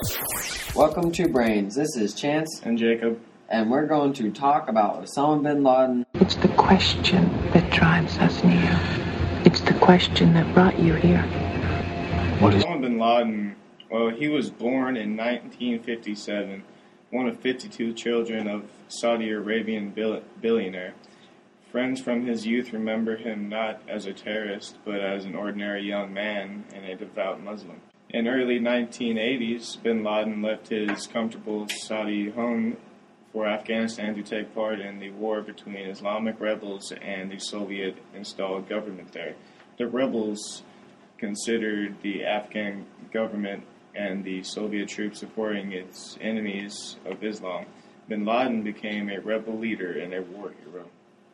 Welcome to Brains. This is Chance and Jacob, and we're going to talk about Osama bin Laden. It's the question that drives us near. It's the question that brought you here. Osama bin Laden, well, he was born in 1957, one of 52 children of Saudi Arabian billionaire. Friends from his youth remember him not as a terrorist, but as an ordinary young man and a devout Muslim. In early 1980s, bin Laden left his comfortable Saudi home for Afghanistan to take part in the war between Islamic rebels and the Soviet-installed government there. The rebels considered the Afghan government and the Soviet troops supporting its enemies of Islam. Bin Laden became a rebel leader and a war hero.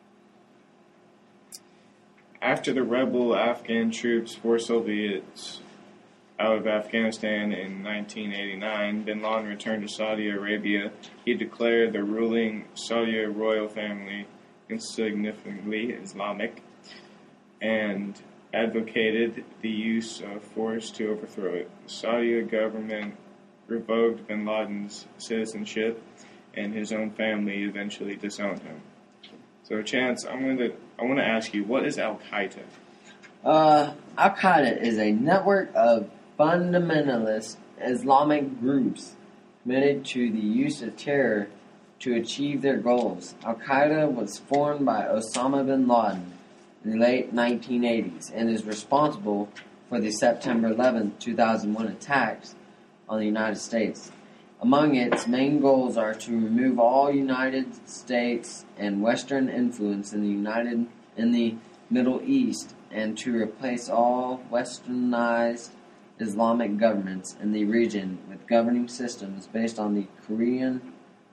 After the rebel Afghan troops forced Soviets out of Afghanistan in 1989, bin Laden returned to Saudi Arabia. He declared the ruling Saudi royal family insignificantly Islamic and advocated the use of force to overthrow it. The Saudi government revoked bin Laden's citizenship, and his own family eventually disowned him. So, Chance, I want to ask you, what is Al-Qaeda? Al-Qaeda is a network of fundamentalist Islamic groups committed to the use of terror to achieve their goals. Al-Qaeda was formed by Osama bin Laden in the late 1980s and is responsible for the September 11, 2001 attacks on the United States. Among its main goals are to remove all United States and Western influence in the Middle East and to replace all westernized Islamic governments in the region with governing systems based on the Quran,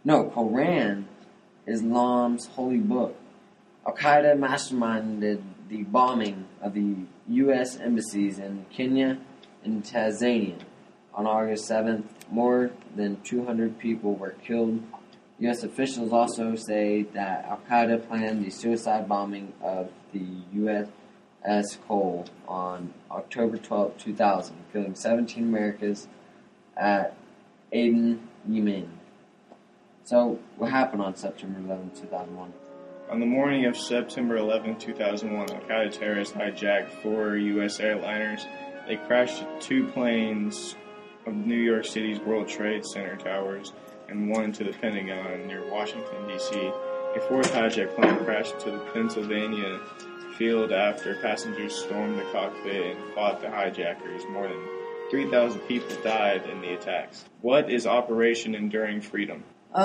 Islam's holy book. Al-Qaeda masterminded the bombing of the U.S. embassies in Kenya and Tanzania. On August 7th, more than 200 people were killed. U.S. officials also say that Al-Qaeda planned the suicide bombing of the U.S. Cole on October 12, 2000, killing 17 Americans at Aden, Yemen. So, what happened on September 11, 2001? On the morning of September 11, 2001, Al-Qaeda terrorists hijacked 4 U.S. airliners. They crashed 2 planes of New York City's World Trade Center towers and 1 into the Pentagon near Washington, D.C. A 4th hijacked plane crashed into the Pennsylvania field after passengers stormed the cockpit and fought the hijackers. More than 3,000 people died in the attacks. What is Operation Enduring Freedom?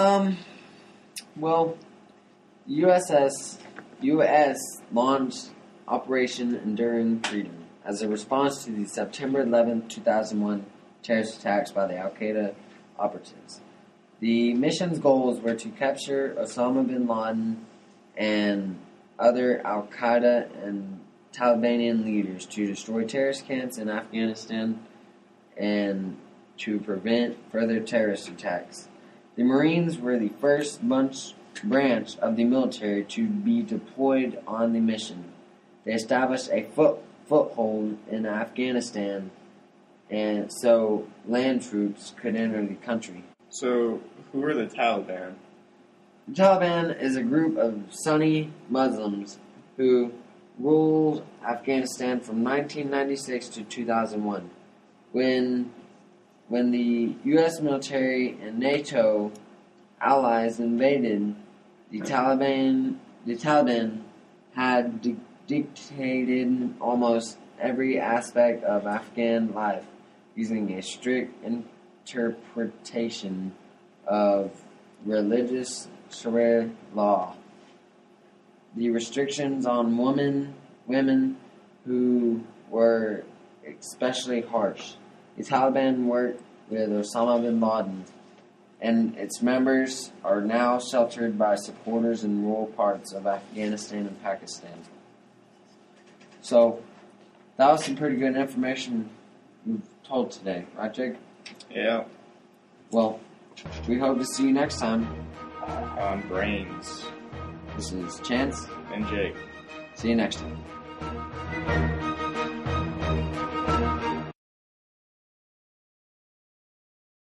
Well, U.S. launched Operation Enduring Freedom as a response to the September 11, 2001 terrorist attacks by the Al-Qaeda operatives. The mission's goals were to capture Osama bin Laden and other Al-Qaeda and Taliban leaders, to destroy terrorist camps in Afghanistan, and to prevent further terrorist attacks. The Marines were the first branch of the military to be deployed on the mission. They established a foothold in Afghanistan, and so land troops could enter the country. So, who are the Taliban? The Taliban is a group of Sunni Muslims who ruled Afghanistan from 1996 to 2001. When the U.S. military and NATO allies invaded, the Taliban had dictated almost every aspect of Afghan life, using a strict interpretation of religious Sharia law. The restrictions on women who were especially harsh. The Taliban worked with Osama bin Laden, and its members are now sheltered by supporters in rural parts of Afghanistan and Pakistan. So, that was some pretty good information we've told today, right, Jake? Yeah. Well, we hope to see you next time on Brains. This is Chance and Jake. See you next time.